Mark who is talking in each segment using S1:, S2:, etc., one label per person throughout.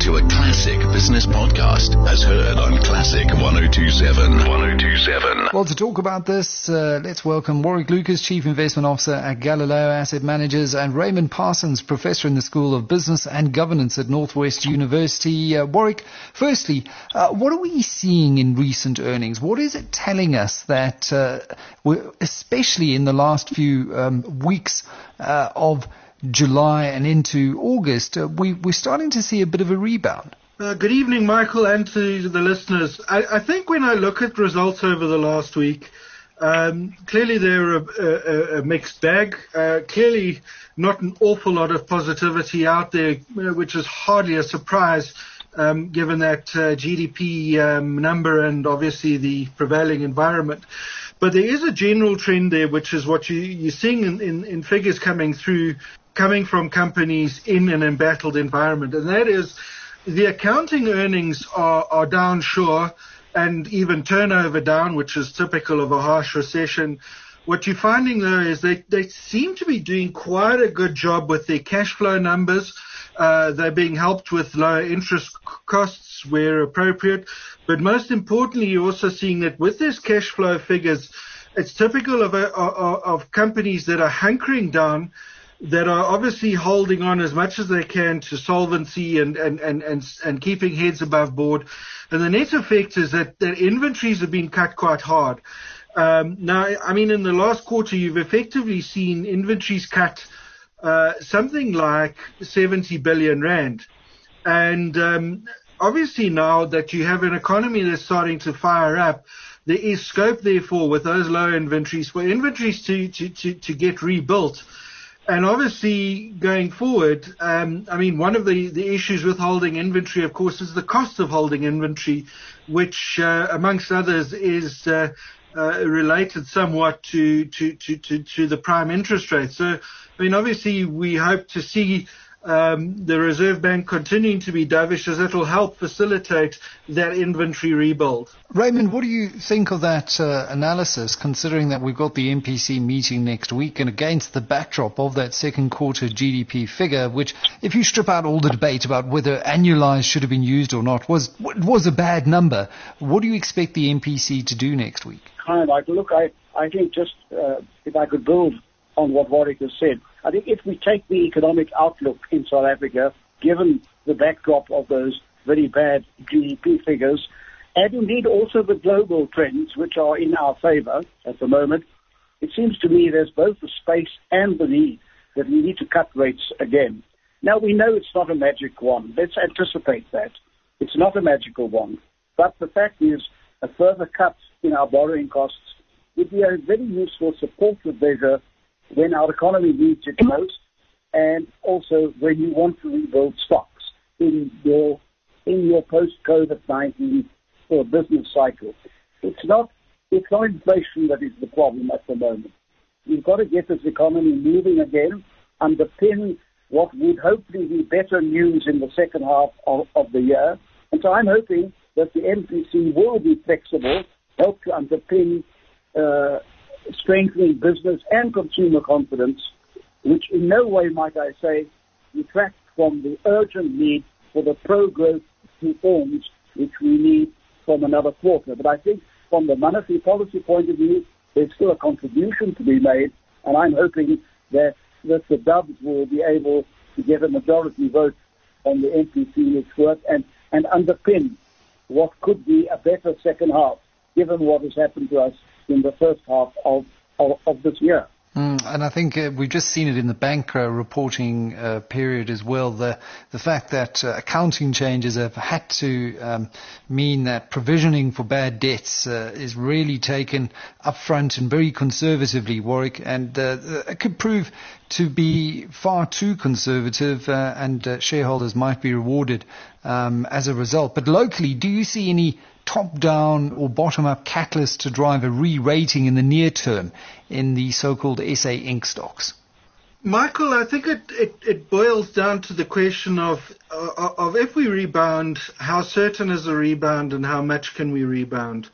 S1: to a classic business podcast as heard on Classic 1027. 1027.
S2: Well, to talk about this, let's welcome Warwick Lucas, Chief Investment Officer at Galileo Asset Managers, and Raymond Parsons, Professor in the School of Business and Governance at Northwest University. Warwick, firstly, what are we seeing in recent earnings? What is it telling us that, especially in the last few weeks of July and into August, we're starting to see a bit of a rebound?
S3: Good evening, Michael, and to the listeners. I think when I look at results over the last week, clearly they're a mixed bag. Clearly not an awful lot of positivity out there, which is hardly a surprise given that GDP number and obviously the prevailing environment. But there is a general trend there, which is what you're seeing in figures coming from companies in an embattled environment, and that is the accounting earnings are down, sure, and even turnover down, which is typical of a harsh recession. What you're finding, though, is they seem to be doing quite a good job with their cash flow numbers. They're being helped with lower interest costs where appropriate. But most importantly, you're also seeing that with these cash flow figures, it's typical of companies that are hunkering down, that are obviously holding on as much as they can to solvency and keeping heads above board. And the net effect is that inventories have been cut quite hard. Now, I mean, in the last quarter, you've effectively seen inventories cut something like 70 billion rand. And obviously now that you have an economy that's starting to fire up, there is scope, therefore, with those low inventories, for inventories to get rebuilt. And obviously, going forward, I mean, one of the issues with holding inventory, of course, is the cost of holding inventory, which, amongst others, is related somewhat to the prime interest rate. So, I mean, obviously, we hope to see the Reserve Bank continuing to be dovish, as it will help facilitate that inventory rebuild.
S2: Raymond, what do you think of that analysis, considering that we've got the MPC meeting next week and against the backdrop of that second quarter GDP figure, which, if you strip out all the debate about whether annualized should have been used or not, was a bad number? What do you expect the MPC to do next week?
S4: Hi, Michael. Look, I think just if I could build on what Warwick has said, I think if we take the economic outlook in South Africa, given the backdrop of those very bad GDP figures, and indeed also the global trends, which are in our favor at the moment, it seems to me there's both the space and the need that we need to cut rates again. Now, we know it's not a magic wand. Let's anticipate that. It's not a magical wand. But the fact is, a further cut in our borrowing costs would be a very useful supportive measure when our economy needs it most, and also when you want to rebuild stocks in your post-COVID-19 or business cycle. It's not inflation that is the problem at the moment. We've got to get this economy moving again, underpin what would hopefully be better news in the second half of the year. And so I'm hoping that the MPC will be flexible, help to underpin strengthening business and consumer confidence, which in no way, might I say, detract from the urgent need for the pro-growth reforms which we need from another quarter. But I think from the monetary policy point of view, there's still a contribution to be made, and I'm hoping that the Dubs will be able to get a majority vote on the MPC next week and underpin what could be a better second half, given what has happened to us in the first half of this year.
S2: And I think we've just seen it in the bank reporting period as well. The fact that accounting changes have had to mean that provisioning for bad debts is really taken up front and very conservatively, Warwick, and it could prove to be far too conservative, and shareholders might be rewarded as a result. But locally, do you see any top-down or bottom-up catalyst to drive a re-rating in the near term in the so-called SA Inc. stocks?
S3: Michael, I think it boils down to the question of if we rebound, how certain is the rebound and how much can we rebound?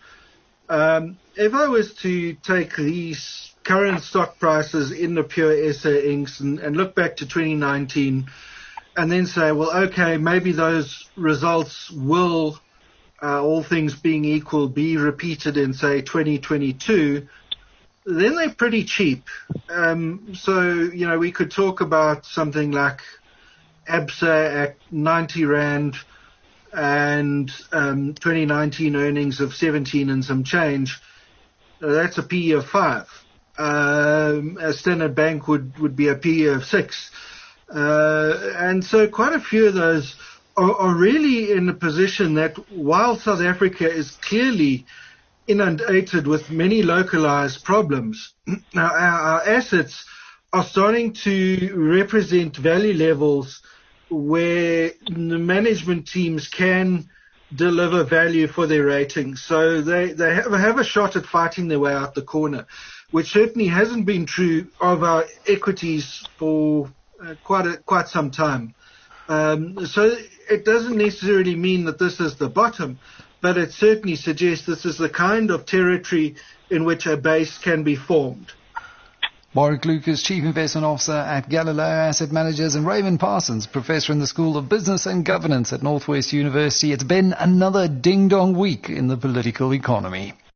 S3: If I was to take these current stock prices in the pure SA Incs. and look back to 2019, and then say, well, okay, maybe those results will, all things being equal, be repeated in, say, 2022, then they're pretty cheap. So, we could talk about something like ABSA at 90 Rand and 2019 earnings of 17 and some change. That's a PE of 5. A Standard Bank would be a PE of 6. And so quite a few of those are really in a position that while South Africa is clearly inundated with many localized problems, now our assets are starting to represent value levels where the management teams can deliver value for their ratings. So they have a shot at fighting their way out the corner, which certainly hasn't been true of our equities for quite some time. So it doesn't necessarily mean that this is the bottom, but it certainly suggests this is the kind of territory in which a base can be formed.
S2: Warwick Lucas, Chief Investment Officer at Galileo Asset Managers, and Raymond Parsons, Professor in the School of Business and Governance at Northwest University. It's been another ding-dong week in the political economy.